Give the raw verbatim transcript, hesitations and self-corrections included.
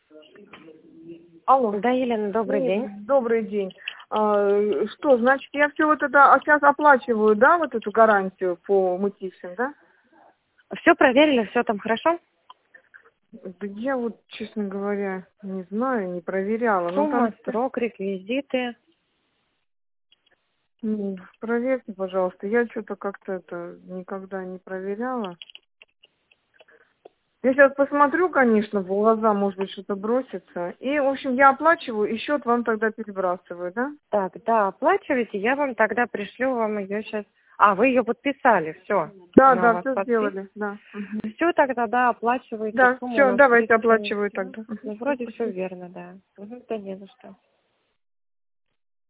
Алло. Да, Елена, добрый день. Добрый день. А, что, значит, я все вот это а сейчас оплачиваю, да, вот эту гарантию по мытищам, да? Все проверили, все там хорошо? Да я вот, честно говоря, не знаю, не проверяла. Ну, Сумма, там, срок, реквизиты. м, проверьте, пожалуйста. Я что-то как-то это никогда не проверяла. Я сейчас посмотрю, конечно, в глаза, может быть, что-то бросится. И, в общем, я оплачиваю, и счет вам тогда перебрасываю, да? Так, да, оплачивайте, я вам тогда пришлю вам ее сейчас. А, вы ее подписали, все. Да, да, все сделали, да. Мгм. Все тогда, да, оплачивайте Да, сумму у все, нас давайте тридцать. оплачиваю тогда. Ну, вроде все верно, да. Угу, да не за что.